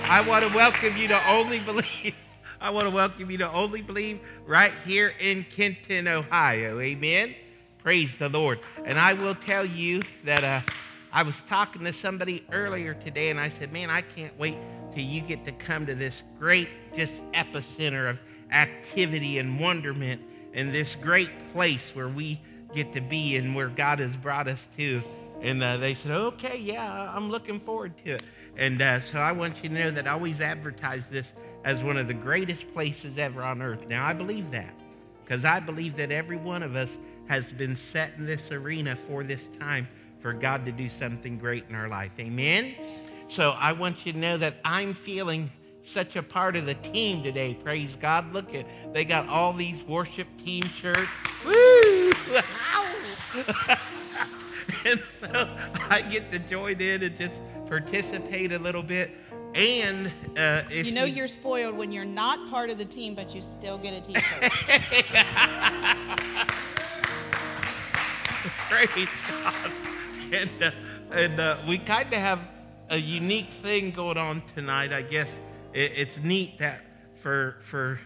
I want to welcome you to Only Believe. I want to welcome you to Only Believe right here in Kenton, Ohio. Amen. Praise the Lord. And I will tell you that I was talking to somebody earlier today, and I said, man, I can't wait till you get to come to this great just epicenter of activity and wonderment in this great place where we get to be and where God has brought us to. And they said, okay, yeah, I'm looking forward to it. And so I want you to know that I always advertise this as one of the greatest places ever on earth. Now, I believe that because I believe that every one of us has been set in this arena for this time for God to do something great in our life. Amen? So I want you to know that I'm feeling such a part of the team today. Praise God. Look at, they got all these worship team shirts. Woo! And so I get to join in and just participate a little bit. And if you're spoiled when you're not part of the team, but you still get a t-shirt. Praise God. And we kind of have a unique thing going on tonight. I guess it's neat that for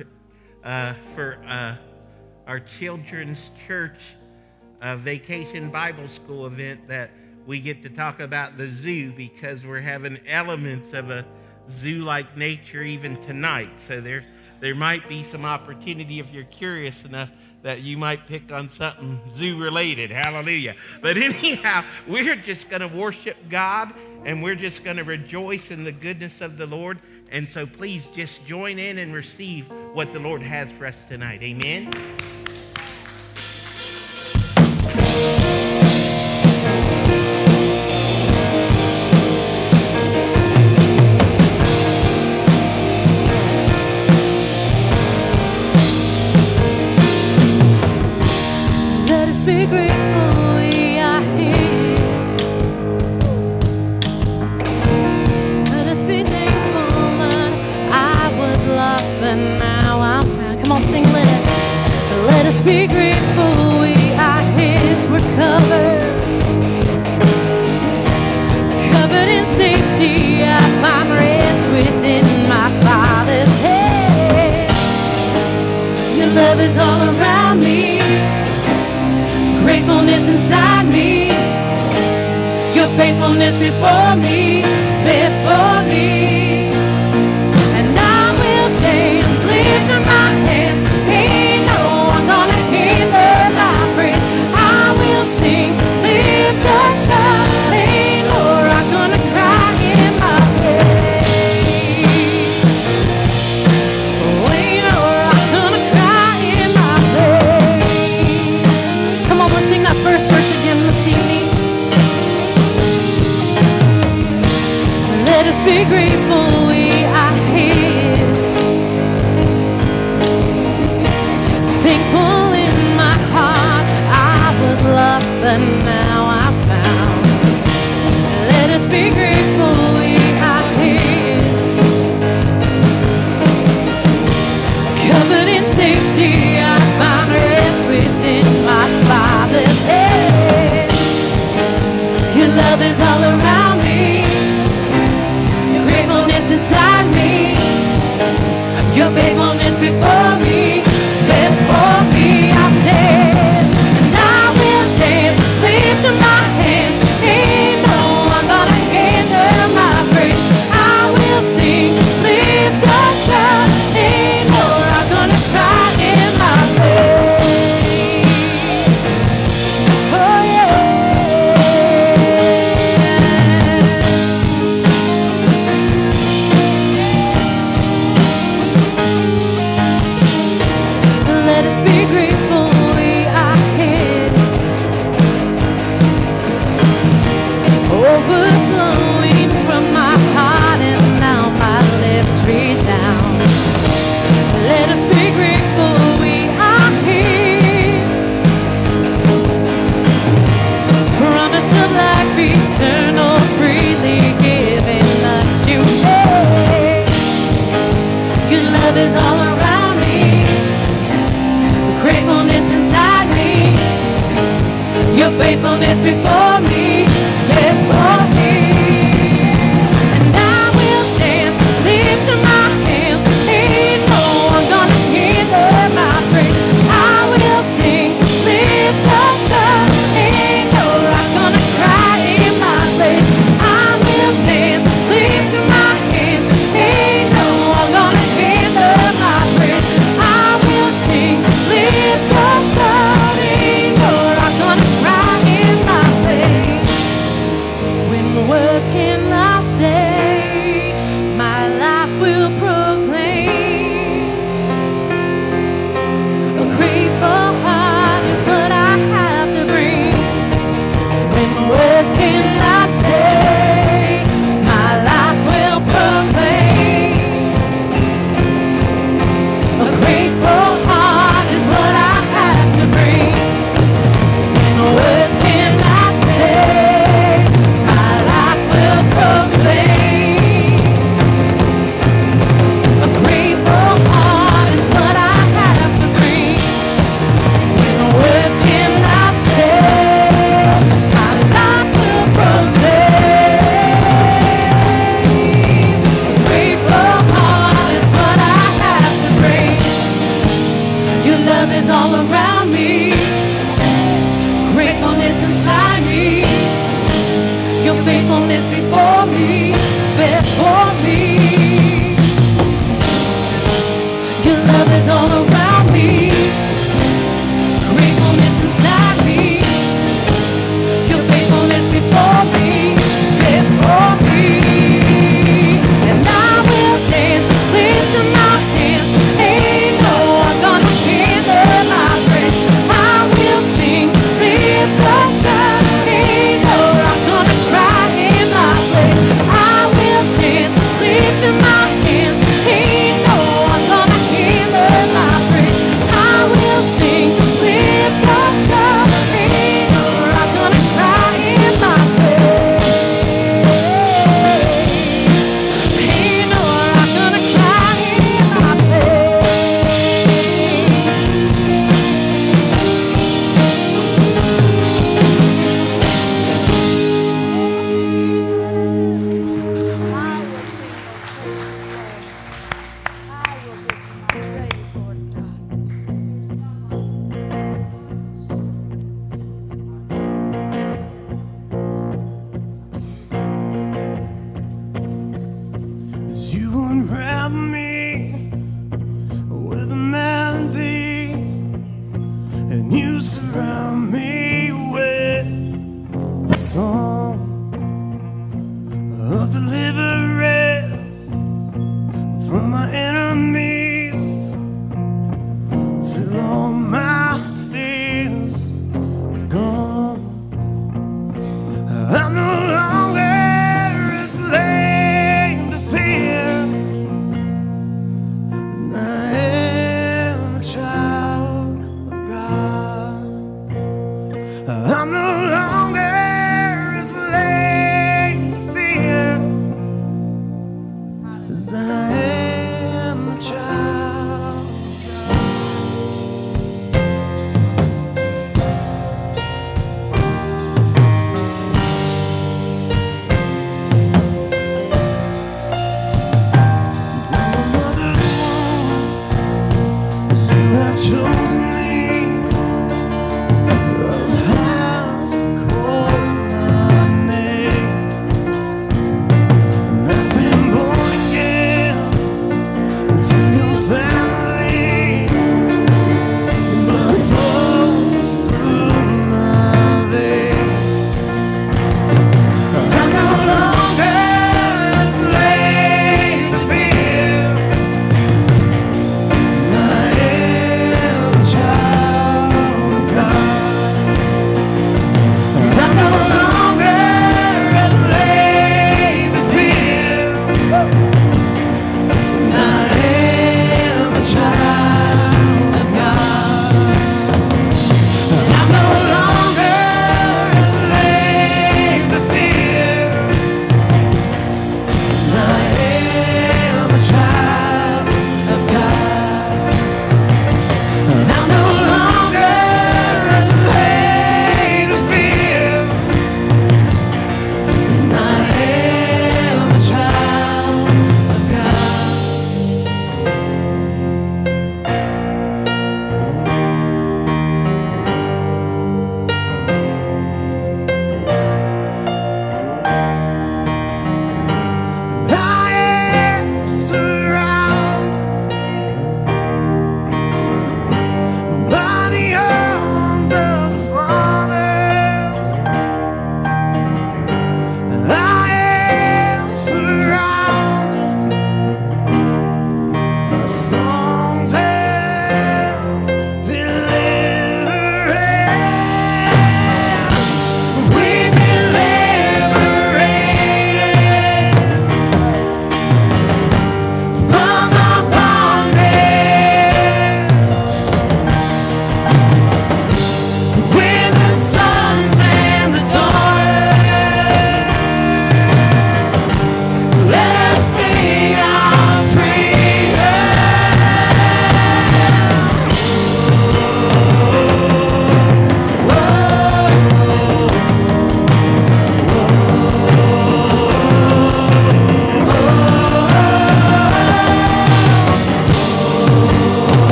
our children's church vacation Bible school event that we get to talk about the zoo because we're having elements of a zoo-like nature even tonight. So there might be some opportunity if you're curious enough that you might pick on something zoo-related. Hallelujah. But anyhow, we're just going to worship God and we're just going to rejoice in the goodness of the Lord. And so please just join in and receive what the Lord has for us tonight. Amen. Be grateful we are here. Let us be thankful that I was lost, but now I'm found. Come on, sing with us. Let us be grateful we are His. We're covered in safety. I find rest within my Father's hand. Your love is all around me. Gratefulness inside me, your faithfulness before me, and I will dance, lift up my hands, ain't no one gonna hinder my praise. I will sing, lift a shout, ain't no rock gonna cry in my place. Oh, ain't no rock gonna cry in my place. Come on, let's sing that first verse again. Let's see me. Let us be grateful we are here. Thankful in my heart. I was lost, but now I'm found. Let us be grateful we are here. Covered in safety, I find rest within my Father's hand. Your love is all around me. Your gratefulness inside me. Your faithfulness before me. I'll dance, and I will dance. Lift up my hands. Ain't no one gonna hinder my praise. I will sing, lift a shout. Ain't no rock gonna cry in my place. Oh yeah. Let us be grateful we are here. Overflowing from my heart and now my lips resound. Let us be grateful we are here. Promise of life eternal, freely given unto me. Your love is all around me. Gratefulness inside me. Your faithfulness before me. And I will dance. You unwrap me with a melody, and you surround me with a song of deliverance from my enemies, till all my fears are gone. I'm no longer a slave to fear, and I am a child of God. I'm no longer a slave to fear, 'cause I am a child of God. From my mother's womb, you have chosen me. Love has called my name, and I've been born again into your family. Blood flows through my veins. I'm no longer a slave to fear, 'cause I am a child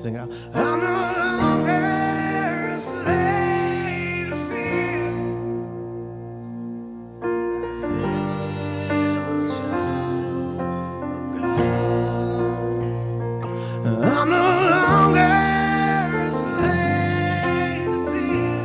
sing it out. I'm no longer a slave to fear. I'm no longer a slave to fear.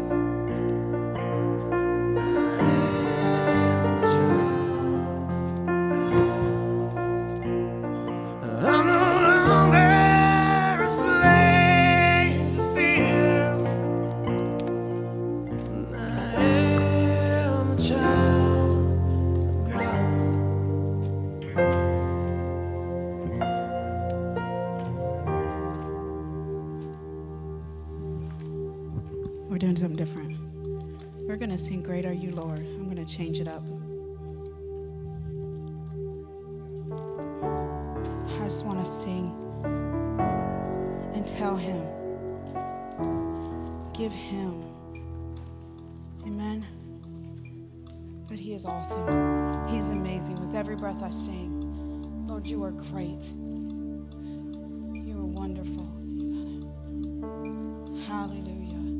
I'm no longer a slave to fear. I am a child of God. We're doing something different. We're going to sing Great Are You, Lord. I'm going to change it up. I just want to sing and tell him, give him, amen, that he is awesome. He is amazing. With every breath I sing, Lord, you are great. You are wonderful. Hallelujah.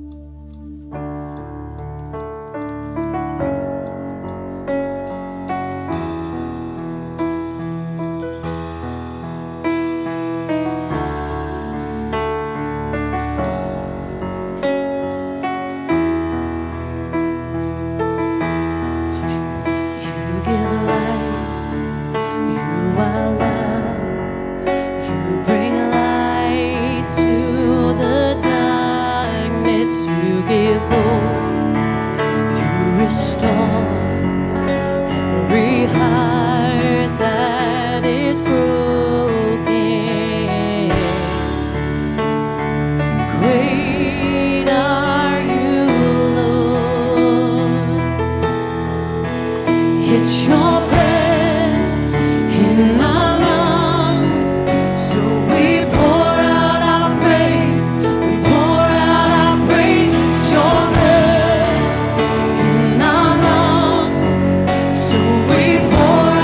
It's your breath in our lungs, so we pour out our praise. We pour out our praise. It's your breath in our lungs, so we pour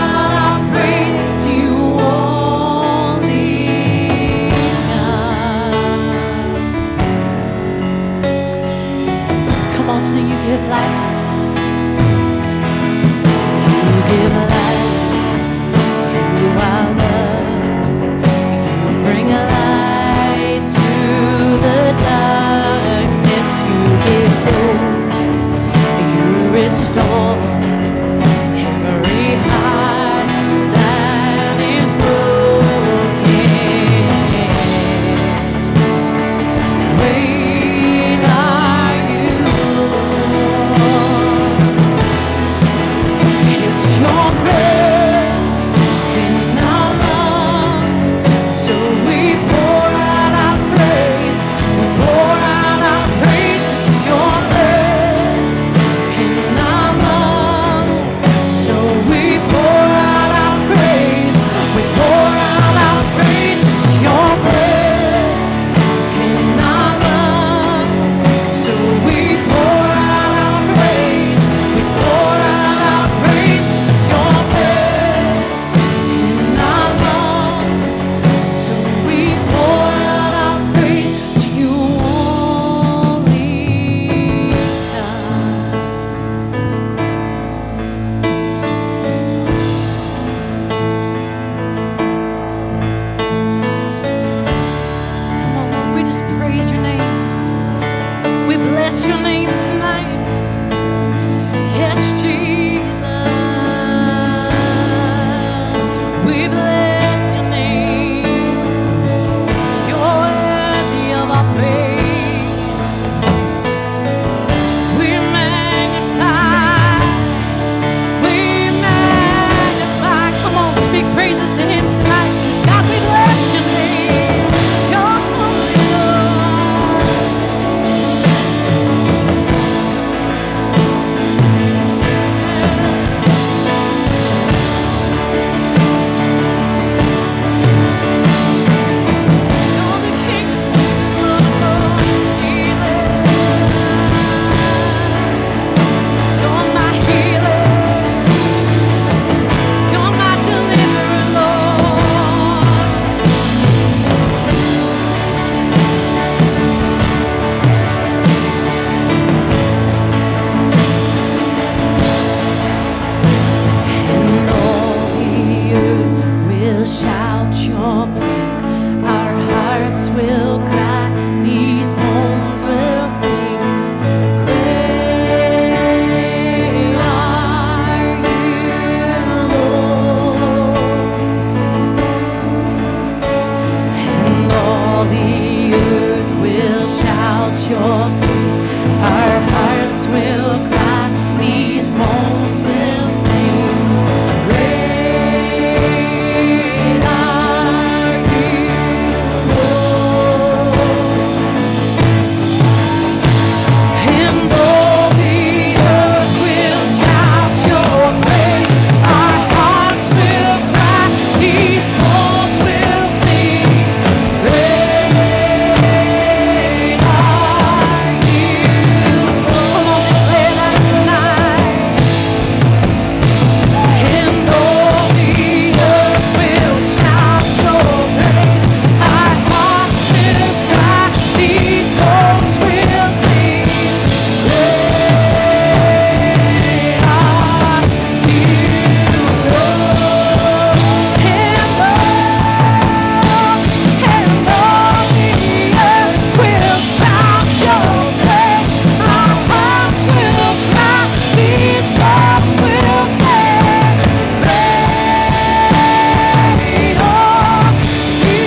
your praise. Our hearts will cry, these bones will sing. Great are you, Lord. And all the earth will shout your praise. Our hearts will cry, these bones will sing. Great are you, Lord. Come on, declare that tonight. And all the earth will shout your praise. Our hearts will cry, these bones will sing. Great are you, Lord. And all the earth will shout your praise. Our hearts will cry, these bones will sing. Great are you,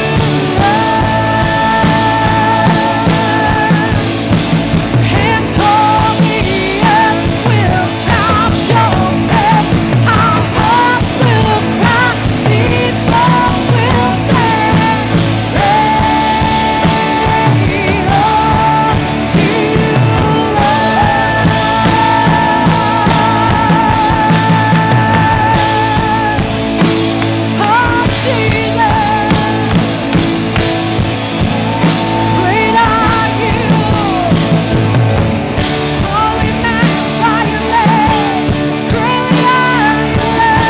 and all the earth will shout your praise. Our hearts will cry, these bones will sing. Great are you, Lord. Oh, Jesus, great are you. Oh, we magnify your name. Great are you,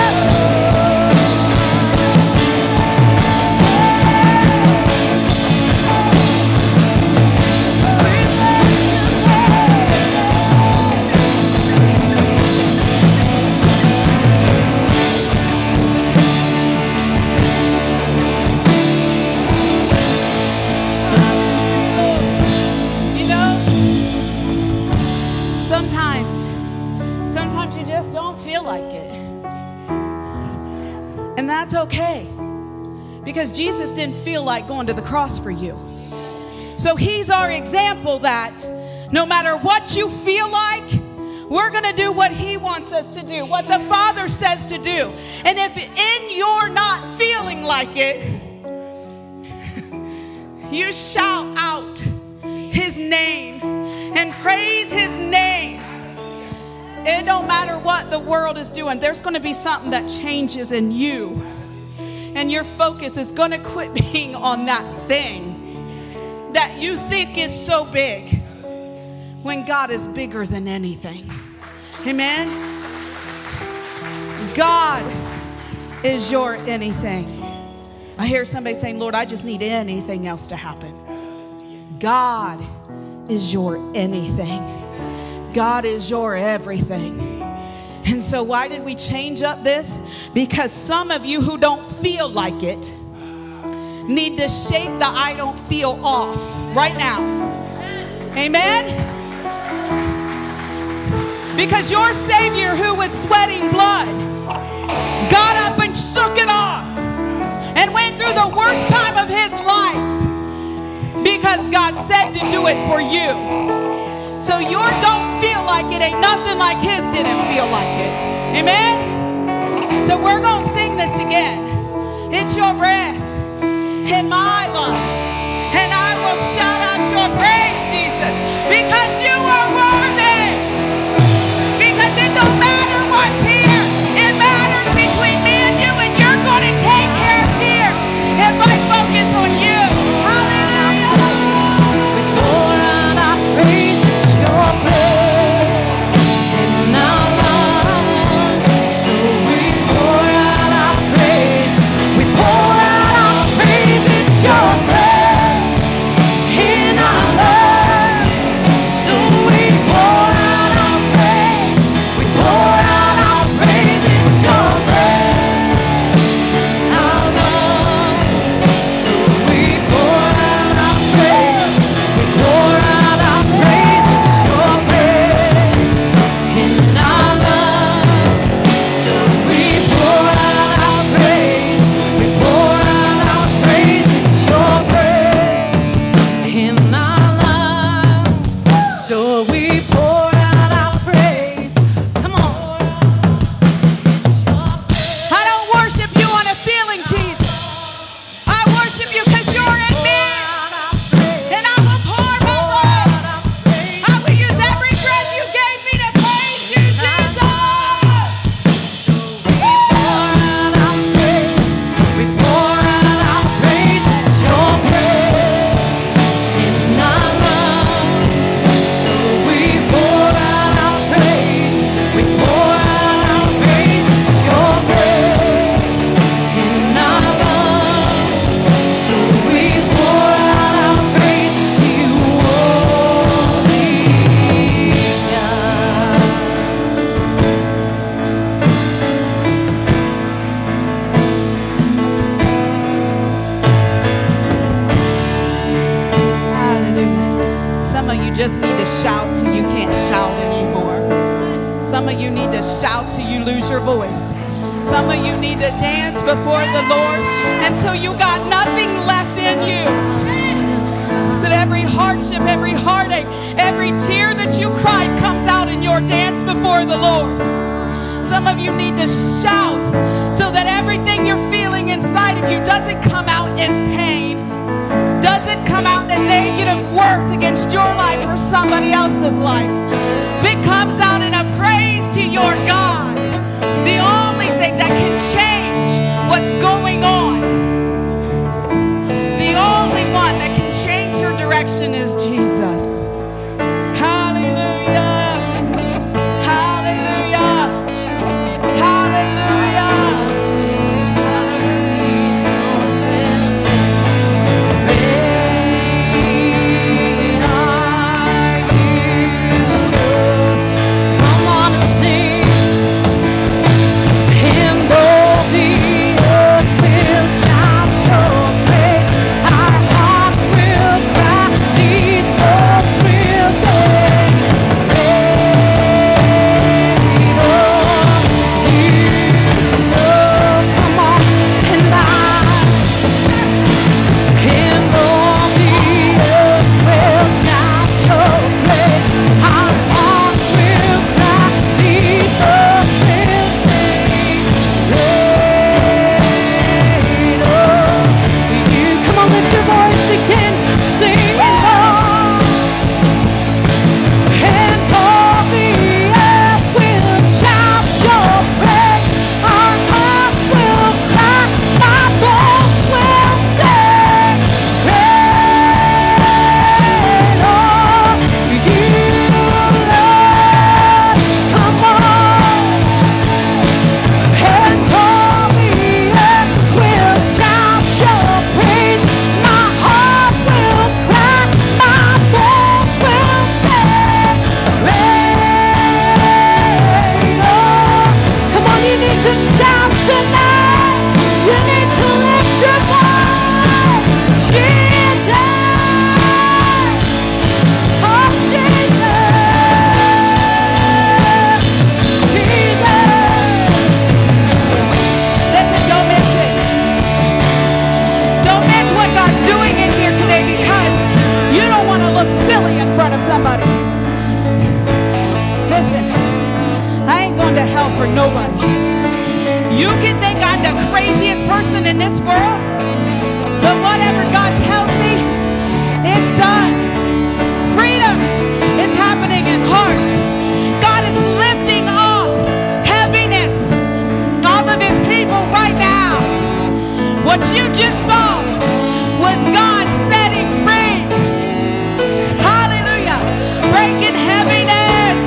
You know, sometimes you just don't feel like it. And that's okay. Because Jesus didn't feel like going to the cross for you. So he's our example that no matter what you feel like, we're going to do what he wants us to do, what the Father says to do. And if in you're not feeling like it, you shout out his name and praise his name. It don't matter what the world is doing. There's going to be something that changes in you. And your focus is going to quit being on that thing that you think is so big when God is bigger than anything. Amen? God is your anything. I hear somebody saying, Lord, I just need anything else to happen. God is your anything. God is your everything. And so why did we change up this? Because some of you who don't feel like it need to shake the I don't feel off right now. Amen? Because your Savior, who was sweating blood, got up and shook it off and went through the worst time of his life because God said to do it for you. So your don't feel like it ain't nothing like his didn't feel like it. Amen? So we're going to sing this again. It's your breath in my lungs, and I will shout out your praise, Jesus, because you are worthy. Because it don't matter what's here, it matters between me and you, and you're going to take care of here if I focus on you. Hallelujah. We pour out our praise, it's your breath in our lungs. So we pour out our praise, we pour out our praise, it's your breath just need to shout till you can't shout anymore. Some of you need to shout till you lose your voice. Some of you need to dance before the Lord until you got nothing left in you. That every hardship, every heartache, every tear that you cried comes out in your dance before the Lord. Some of you need to shout so that everything you're feeling inside of you doesn't come out in pain, doesn't come out in negative words against your life or somebody else's life. It comes out in a praise to your God, the only thing that can change what's going on. The only one that can change your direction is Jesus. Hallelujah. Hallelujah. Hallelujah. Come on and sing. And all the earth will shout your praise. Our hearts will cry. These bones will sing. Great are you, Lord. Come on and and all the earth will shout your praise. Our hearts will cry. These bones will sing. Great are you. Come on, lift your voice again. Sing it all. And all the earth will shout your praise. Our hearts will cry. My bones will sing. Great are you, Lord. Come on. And all the earth will shout your praise. My heart will cry. My bones will sing. Great are. Come on, you need to shout tonight. You need to lift your voice. Jesus. Oh, Jesus. Jesus. Listen, don't miss it. Don't miss what God's doing in here today because you don't want to look silly in front of somebody. Listen, I ain't going to hell for nobody. You can think I'm the craziest person in this world, but whatever God tells me, it's done. Freedom is happening in hearts. God is lifting off heaviness off of his people right now. What you just saw was God setting free. Hallelujah. Breaking heaviness.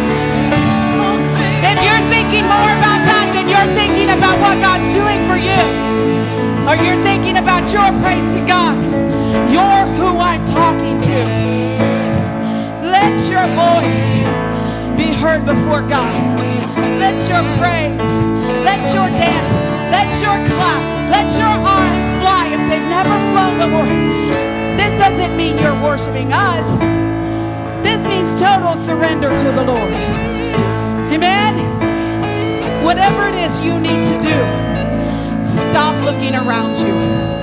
If you're thinking more about that than you're thinking about what God's doing for you, or you're thinking about your praise to God, you're who I'm talking to. Let your voice be heard before God. Let your praise, let your dance, let your clap, let your arms fly if they've never flown before. This doesn't mean you're worshiping us. This means total surrender to the Lord. Amen? Whatever it is you need to do, stop looking around you.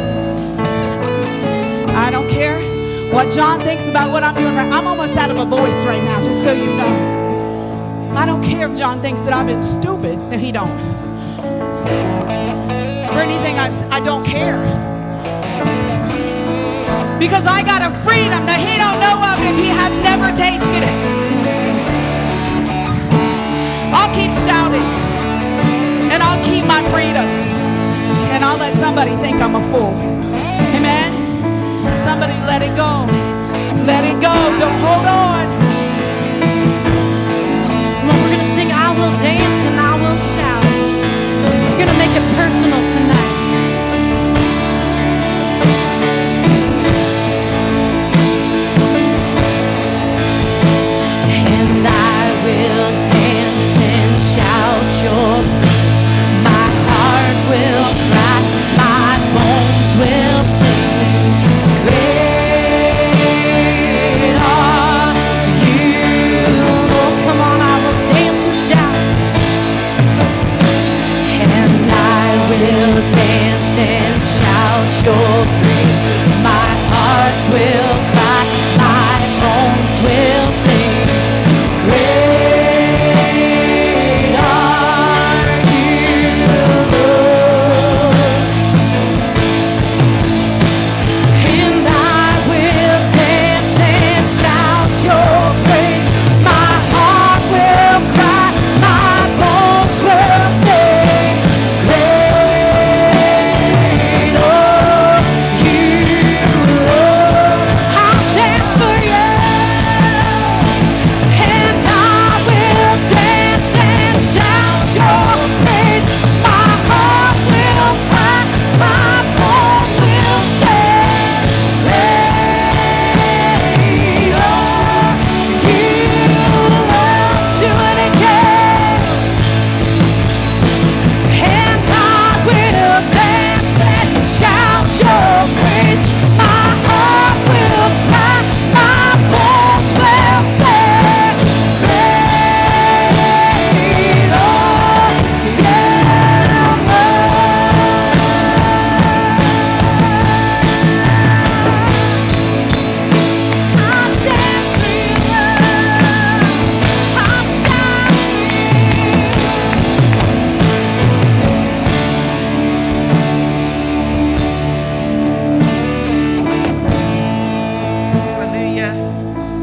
I don't care what John thinks about what I'm doing right now. I'm almost out of a voice right now, just so you know. I don't care if John thinks that I've been stupid. No, he don't. For anything I don't care. Because I got a freedom that he don't know of if he has never tasted it. I'll keep shouting. And I'll keep my freedom. And I'll let somebody think I'm a fool. Amen? Somebody let it go. Let it go. Don't hold on. Come on, we're going to sing I Will Dance and I Will Shout. We're going to make it personal tonight. And I will dance and shout your praise. My heart will cry, my bones will sing. Great are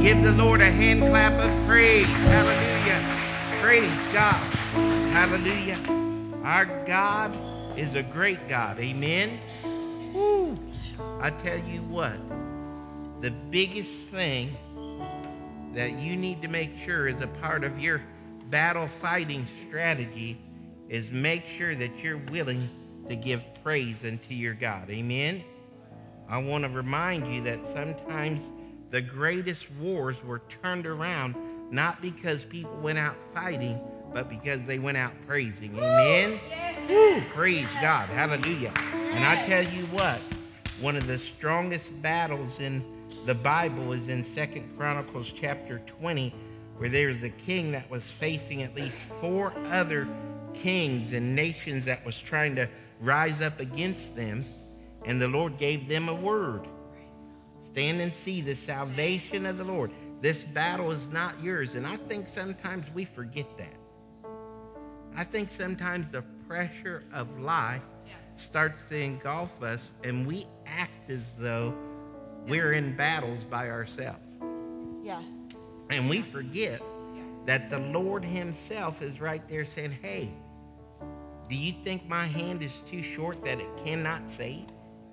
Give the Lord a hand clap of praise. Hallelujah. Praise God. Hallelujah. Our God is a great God. Amen. Woo. I tell you what, the biggest thing that you need to make sure is a part of your battle fighting strategy is make sure that you're willing to give praise unto your God. Amen. I want to remind you that sometimes the greatest wars were turned around not because people went out fighting, but because they went out praising. Amen. Woo, praise God. Hallelujah. And I tell you what, one of the strongest battles in the Bible is in 2 Chronicles chapter 20, where there's a king that was facing at least 4 other kings and nations that was trying to rise up against them. And the Lord gave them a word. Stand and see the salvation of the Lord. This battle is not yours. And I think sometimes we forget that. I think sometimes the pressure of life starts to engulf us, and we act as though we're in battles by ourselves. Yeah. And we forget that the Lord himself is right there saying, hey, do you think my hand is too short that it cannot save?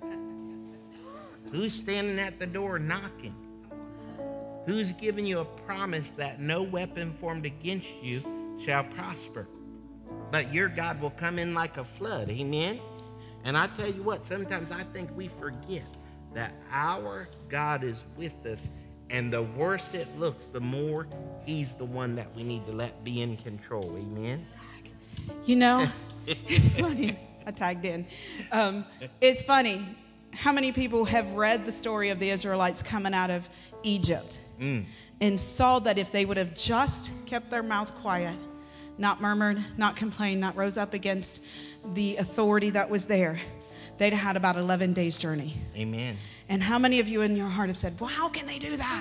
Who's standing at the door knocking? Who's giving you a promise that no weapon formed against you shall prosper? But your God will come in like a flood. Amen? And I tell you what, sometimes I think we forget that our God is with us, and the worse it looks, the more he's the one that we need to let be in control. Amen? You know, it's funny. I tagged in. It's funny. How many people have read the story of the Israelites coming out of Egypt and saw that if they would have just kept their mouth quiet, not murmured, not complained, not rose up against the authority that was there, they'd have had about 11 days journey. Amen. And how many of you in your heart have said, well, how can they do that?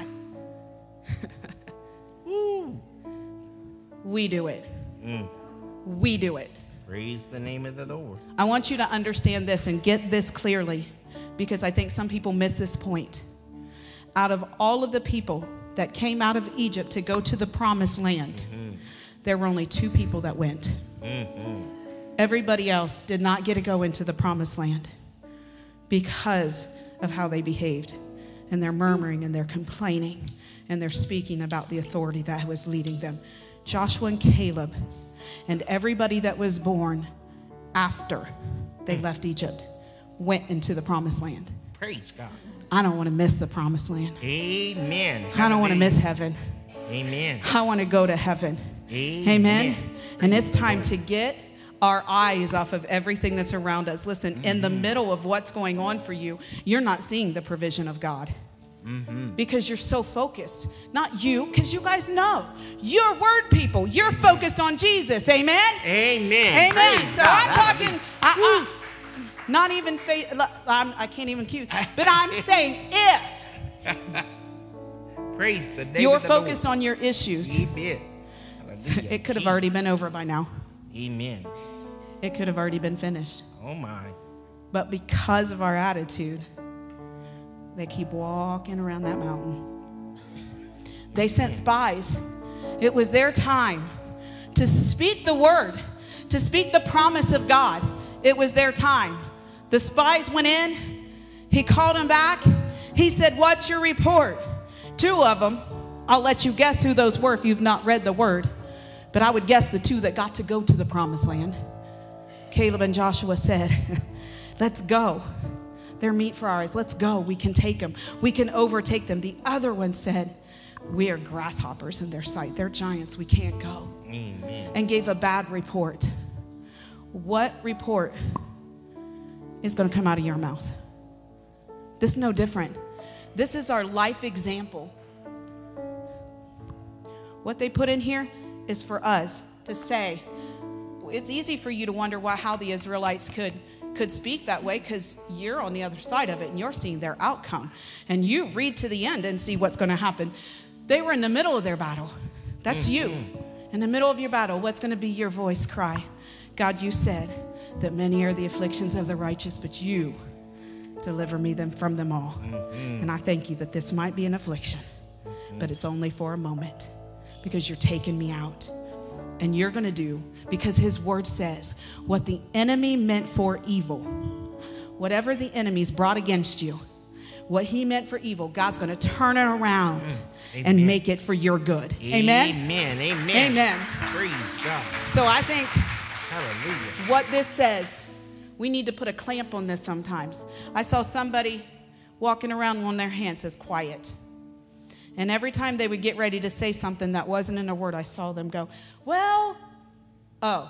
Woo. We do it. We do it. Praise the name of the Lord. I want you to understand this and get this clearly, because I think some people miss this point. Out of all of the people that came out of Egypt to go to the promised land, there were only 2 people that went. Everybody else did not get to go into the promised land because of how they behaved. And they're murmuring and they're complaining and they're speaking about the authority that was leading them. Joshua and Caleb and everybody that was born after they left Egypt went into the promised land. Praise God. I don't want to miss the promised land. Amen. I don't want to miss heaven. Amen. I want to go to heaven. Amen. And it's time to get our eyes off of everything that's around us. Listen, in the middle of what's going on for you, you're not seeing the provision of God. Because you're so focused. Not you, because you guys know. You're word people. You're focused on Jesus. Amen? Amen. Amen. Praise So God. I'm talking, not even faith, I can't even cue, but I'm saying if Praise the name you're of the focused Lord. on your issues, Amen. Hallelujah. it could have already been over by now. Amen. It could have already been finished. Oh my. But because of our attitude, they keep walking around that mountain. They sent spies. It was their time to speak the word, to speak the promise of God. It was their time. The spies went in. He called them back. He said, what's your report? 2 of them, I'll let you guess who those were if you've not read the word. But I would guess the 2 that got to go to the promised land. Caleb and Joshua said, let's go. They're meat for our eyes. Let's go. We can take them. We can overtake them. The other one said, we are grasshoppers in their sight. They're giants. We can't go. Amen. And gave a bad report. What report is going to come out of your mouth? This is no different. This is our life example. What they put in here is for us to say. It's easy for you to wonder how the Israelites could speak that way, because you're on the other side of it and you're seeing their outcome. And you read to the end and see what's going to happen. They were in the middle of their battle. That's you. In the middle of your battle, what's going to be your voice cry? God, you said that many are the afflictions of the righteous, but you deliver me from them all. And I thank you that this might be an affliction. but it's only for a moment because you're taking me out. And you're going to do, because his word says, what the enemy meant for evil, whatever the enemy's brought against you, what he meant for evil, God's going to turn it around and make it for your good. Amen? Amen. Amen. Amen. Praise God. So I think Hallelujah. what this says, we need to put a clamp on this sometimes. I saw somebody walking around on their hand says quiet. And every time they would get ready to say something that wasn't in a word, I saw them go, well, oh.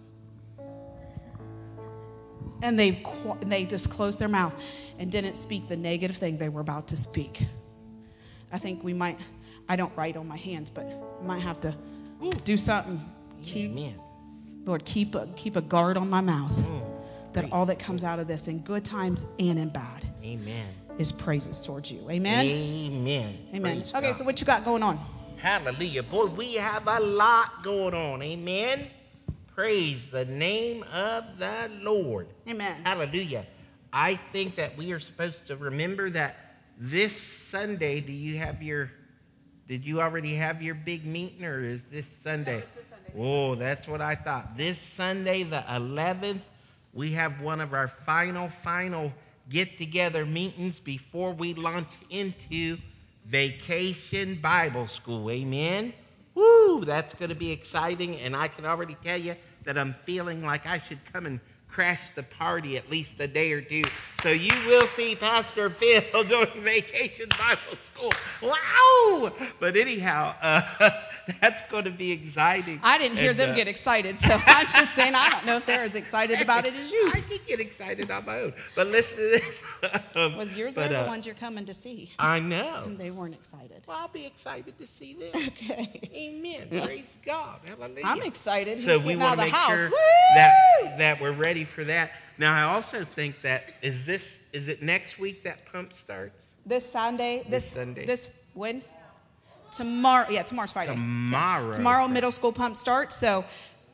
And they just closed their mouth and didn't speak the negative thing they were about to speak. I think we might, I don't write on my hands, but I might have to do something. Amen. Lord, keep a guard on my mouth. That all that comes out of this in good times and in bad. Amen. Is praises towards you. Amen? Amen. Amen. Praise Okay, God. so what you got going on? Hallelujah. Boy, we have a lot going on. Amen. Praise the name of the Lord. Amen. Hallelujah. I think that we are supposed to remember that this Sunday, did you already have your big meeting, or is this Sunday? No, it's this Sunday. Oh, that's what I thought. This Sunday, the 11th, we have one of our final get-together meetings before we launch into Vacation Bible School. Amen? Woo! That's going to be exciting, and I can already tell you that I'm feeling like I should come and crash the party at least a day or two. So you will see Pastor Phil during Vacation Bible School. Wow! But anyhow, that's going to be exciting. I didn't hear them get excited, so I'm just saying I don't know if they're as excited about it as you. I can get excited on my own. But listen to this. Well, they're the ones you're coming to see. I know. And they weren't excited. Well, I'll be excited to see them. Okay. Amen. Praise God. Hallelujah. I'm excited. He's So we getting out want of to the make house. sure Woo! that we're ready for that. Now, I also think that is it next week that pump starts? This Sunday. This Sunday. This when? Tomorrow. Yeah, tomorrow's Friday. Tomorrow. Tomorrow, middle school pump starts. So,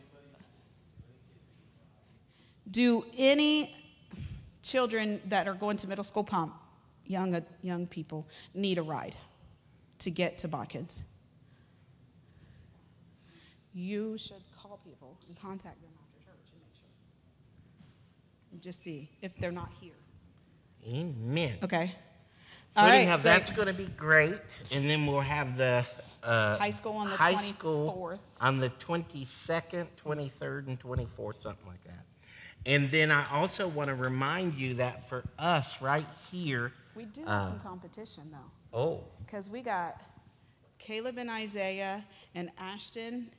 do any children that are going to middle school pump, young people, need a ride to get to Botkins? You should call people and contact them after church and make sure. And just see if they're not here. Amen. Okay. So All right, anyhow, great. that's going to be great. And then we'll have the High school on the high 24th. school on the 22nd, 23rd, and 24th, something like that. And then I also want to remind you that for us right here. We do have some competition, though. Oh. Because we got Caleb and Isaiah and Ashton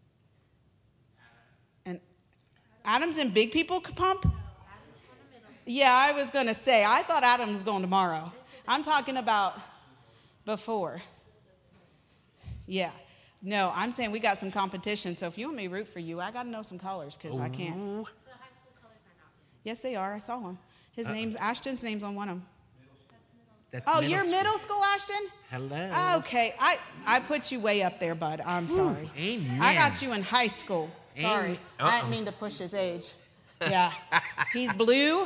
and Adam's in Big People Pump? Yeah, I was going to say, I thought Adam was going tomorrow. I'm talking about before. Yeah. No, I'm saying we got some competition. So if you want me to root for you, I got to know some colors because I can't. The high school colors are not here. Yes, they are. I saw them. Ashton's name's on one of them. That's Oh, middle you're school. middle school, Ashton? Hello. Okay. I put you way up there, bud. I'm sorry. Amen. I got you in high school. Sorry. Amen. I didn't mean to push his age. Yeah. He's blue.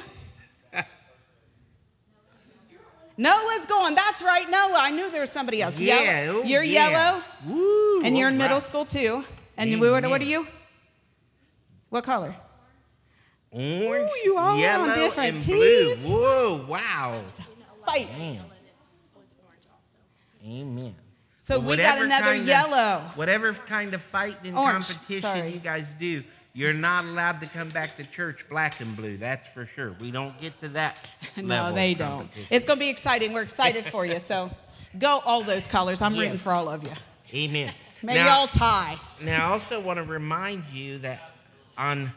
Noah's going. That's right, Noah. I knew there was somebody else. Yeah. Yellow. Oh, You're yeah. yellow. Woo. And you're in all middle right. school, too. And Amen. what are you? What color? Orange, Ooh, you all on yellow, different and blue. teams. Whoa, wow. Fight. Man. And it's orange also. Amen. So Well, we got whatever another kind of- yellow. Whatever kind of fighting and Orange, competition sorry. you guys do, you're not allowed to come back to church black and blue. That's for sure. We don't get to that level No, of they don't. competition. It's going to be exciting. We're excited for you. So go all those colors. I'm rooting Yes. for all of you. Amen. May Now- y'all tie. Now, I also want to remind you that on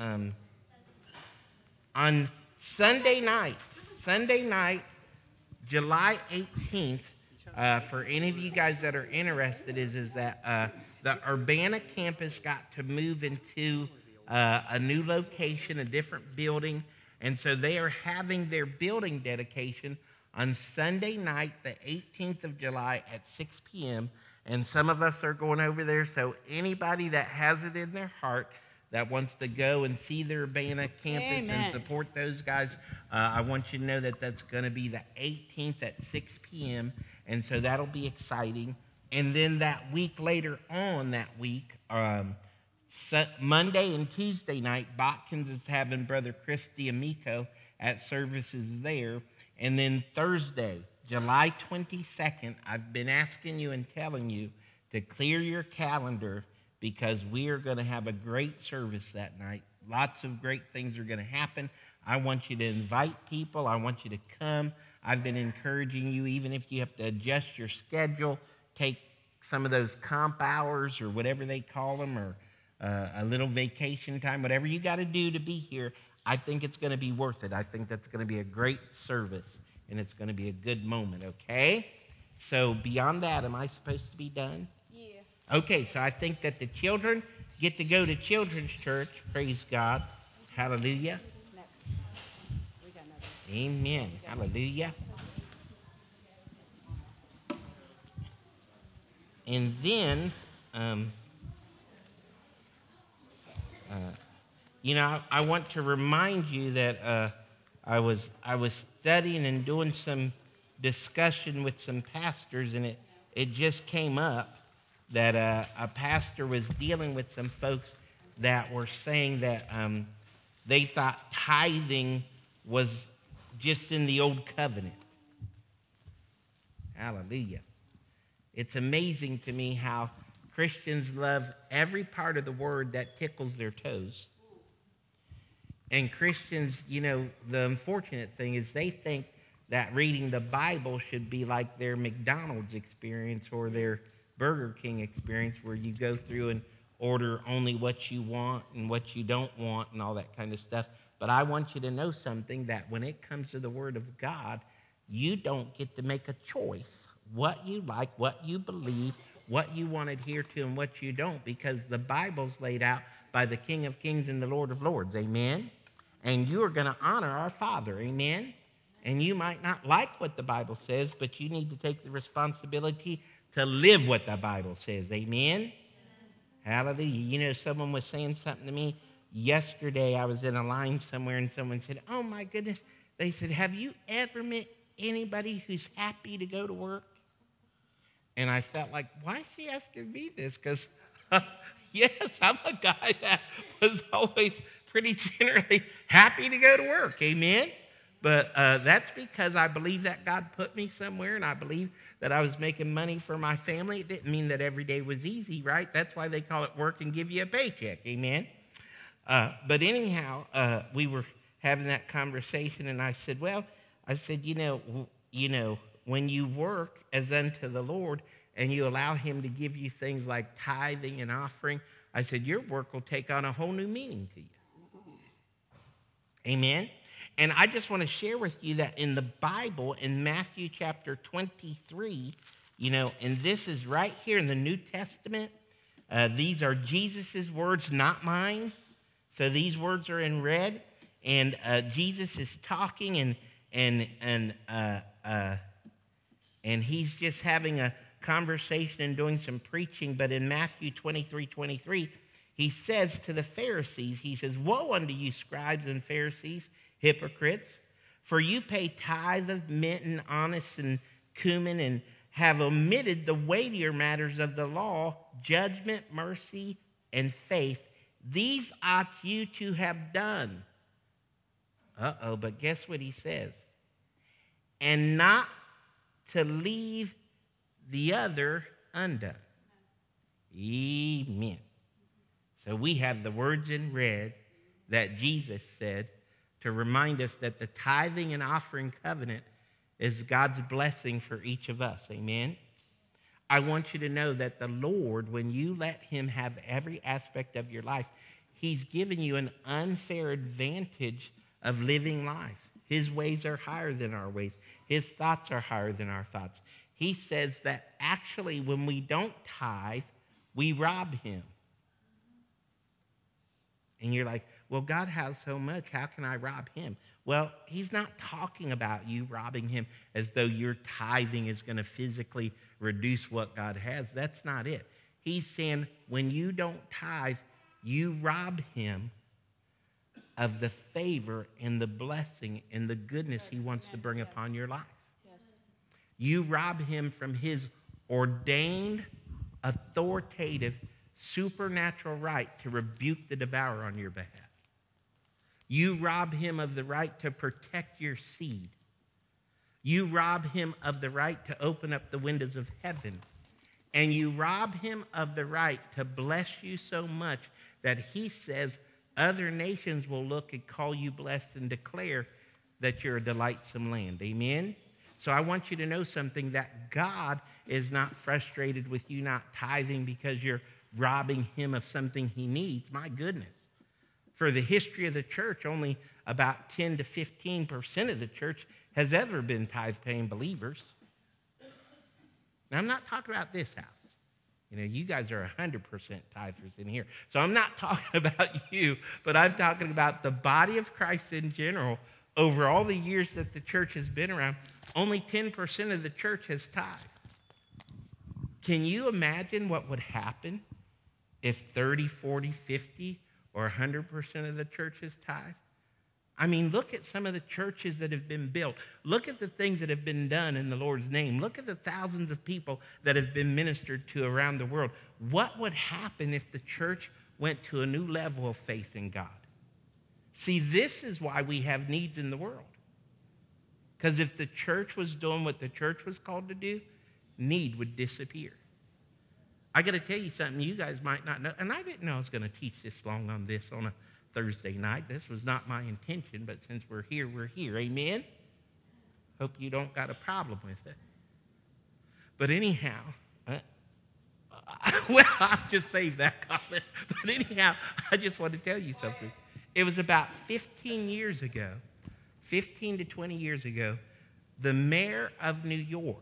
Sunday night, July 18th, for any of you guys that are interested, is that the Urbana campus got to move into a new location, a different building, and so they are having their building dedication on Sunday night, the 18th of July at 6 p.m., and some of us are going over there, so anybody that has it in their heart that wants to go and see the Urbana campus Amen. and support those guys, I want you to know that that's going to be the 18th at 6 p.m., and so that'll be exciting. And then that week later on that week, Monday and Tuesday night, Botkins is having Brother Chris D'Amico at services there. And then Thursday, July 22nd, I've been asking you and telling you to clear your calendar because we are going to have a great service that night. Lots of great things are going to happen. I want you to invite people. I want you to come. I've been encouraging you, even if you have to adjust your schedule, take some of those comp hours or whatever they call them, or a little vacation time, whatever you got to do to be here. I think it's going to be worth it. I think that's going to be a great service, and it's going to be a good moment, okay? So beyond that, am I supposed to be done? Yeah. Okay, so I think that the children get to go to children's church. Praise God. Hallelujah. Next. We got another. Amen. Hallelujah. And then, I want to remind you that I was studying and doing some discussion with some pastors, and it just came up that a pastor was dealing with some folks that were saying that they thought tithing was just in the old covenant. Hallelujah. It's amazing to me how Christians love every part of the word that tickles their toes. And Christians, the unfortunate thing is they think that reading the Bible should be like their McDonald's experience or their Burger King experience, where you go through and order only what you want and what you don't want and all that kind of stuff. But I want you to know something, that when it comes to the Word of God, you don't get to make a choice what you like, what you believe, what you want to adhere to, and what you don't, because the Bible's laid out by the King of Kings and the Lord of Lords. Amen? And you are going to honor our Father. Amen? And you might not like what the Bible says, but you need to take the responsibility to live what the Bible says. Amen? Hallelujah. Someone was saying something to me yesterday. I was in a line somewhere, and someone said, oh, my goodness. They said, have you ever met anybody who's happy to go to work? And I felt like, why is she asking me this? Because, yes, I'm a guy that was always pretty generally happy to go to work. Amen? But that's because I believe that God put me somewhere, and I believe that I was making money for my family. It didn't mean that every day was easy, right? That's why they call it work and give you a paycheck. Amen? But anyhow, we were having that conversation, and I said, when you work as unto the Lord and you allow him to give you things like tithing and offering, I said, your work will take on a whole new meaning to you. Amen? And I just want to share with you that in the Bible, in Matthew chapter 23, and this is right here in the New Testament. These are Jesus' words, not mine. So these words are in red, and Jesus is talking, and he's just having a conversation and doing some preaching. But in Matthew 23:23, he says to the Pharisees, he says, woe unto you, scribes and Pharisees, hypocrites, for you pay tithe of mint and anise and cumin, and have omitted the weightier matters of the law, judgment, mercy, and faith. These ought you to have done. But guess what he says? And not to leave the other undone. Amen. So we have the words in red that Jesus said to remind us that the tithing and offering covenant is God's blessing for each of us. Amen. I want you to know that the Lord, when you let him have every aspect of your life, he's given you an unfair advantage of living life. His ways are higher than our ways. His thoughts are higher than our thoughts. He says that actually when we don't tithe, we rob him. And you're like, well, God has so much. How can I rob him? Well, he's not talking about you robbing him as though your tithing is going to physically reduce what God has. That's not it. He's saying when you don't tithe, you rob him of the favor and the blessing and the goodness he wants to bring upon your life. Yes. You rob him from his ordained, authoritative, supernatural right to rebuke the devourer on your behalf. You rob him of the right to protect your seed. You rob him of the right to open up the windows of heaven. And you rob him of the right to bless you so much that he says other nations will look and call you blessed and declare that you're a delightsome land. Amen? So I want you to know something, that God is not frustrated with you not tithing because you're robbing him of something he needs. My goodness. For the history of the church, only about 10 to 15% of the church has ever been tithe-paying believers. Now, I'm not talking about this house. You know, you guys are 100% tithers in here. So I'm not talking about you, but I'm talking about the body of Christ in general. Over all the years that the church has been around, only 10% of the church has tithed. Can you imagine what would happen if 30, 40, 50, or 100% of the church has tithed? I mean, look at some of the churches that have been built. Look at the things that have been done in the Lord's name. Look at the thousands of people that have been ministered to around the world. What would happen if the church went to a new level of faith in God? See, this is why we have needs in the world. Because if the church was doing what the church was called to do, need would disappear. I got to tell you something you guys might not know, and I didn't know I was going to teach this long on this on a Thursday night. This was not my intention, but since we're here, we're here. Amen? Hope you don't got a problem with it. But anyhow, well, I'll just save that comment. But anyhow, I just want to tell you something. It was about 15 years ago, 15 to 20 years ago, the mayor of New York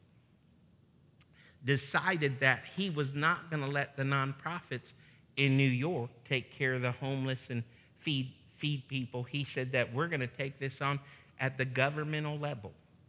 decided that he was not going to let the nonprofits in New York take care of the homeless and feed people. He said that we're going to take this on at the governmental level.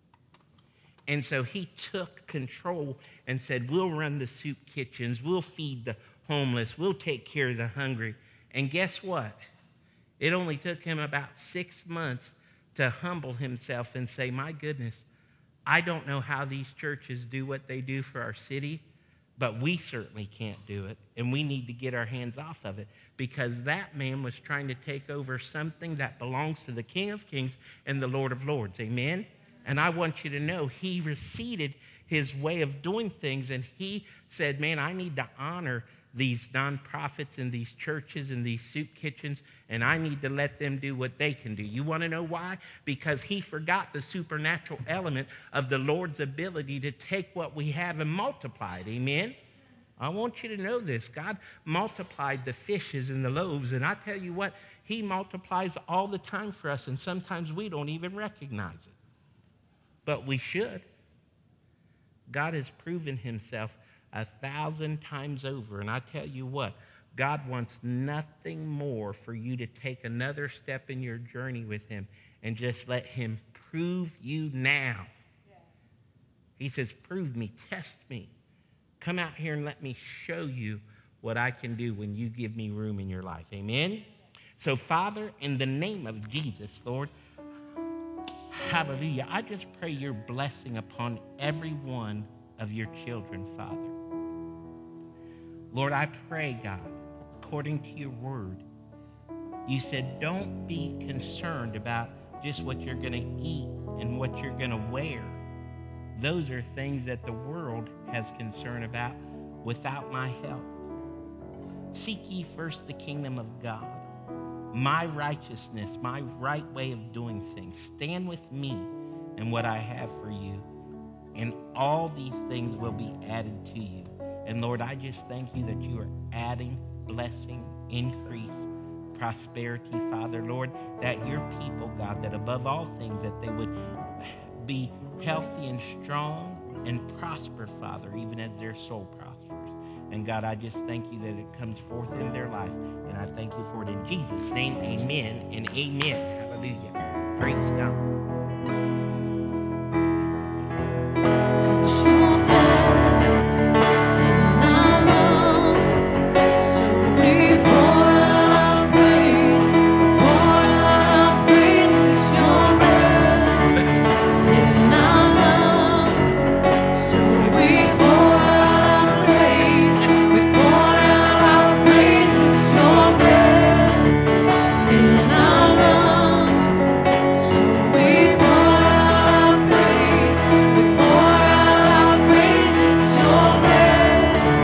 And so he took control and said, we'll run the soup kitchens, we'll feed the homeless, we'll take care of the hungry. And guess what? It only took him about 6 months to humble himself and say, my goodness, I don't know how these churches do what they do for our city, but we certainly can't do it, and we need to get our hands off of it, because that man was trying to take over something that belongs to the King of Kings and the Lord of Lords. Amen? And I want you to know he receded his way of doing things, and he said, man, I need to honor these nonprofits and these churches and these soup kitchens, and I need to let them do what they can do. You want to know why? Because he forgot the supernatural element of the Lord's ability to take what we have and multiply it. Amen? I want you to know this. God multiplied the fishes and the loaves, and I tell you what, he multiplies all the time for us, and sometimes we don't even recognize it. But we should. God has proven himself 1,000 times over. And I tell you what, God wants nothing more for you to take another step in your journey with him and just let him prove you now. Yes. He says, prove me, test me. Come out here and let me show you what I can do when you give me room in your life. Amen? So, Father, in the name of Jesus, Lord, hallelujah, I just pray your blessing upon every one of your children, Father. Lord, I pray, God, according to your word, you said don't be concerned about just what you're going to eat and what you're going to wear. Those are things that the world has concern about without my help. Seek ye first the kingdom of God, my righteousness, my right way of doing things. Stand with me in what I have for you, and all these things will be added to you. And Lord, I just thank you that you are adding blessing, increase, prosperity, Father. Lord, that your people, God, that above all things, that they would be healthy and strong and prosper, Father, even as their soul prospers. And God, I just thank you that it comes forth in their life. And I thank you for it in Jesus' name. Amen and amen. Hallelujah. Praise God.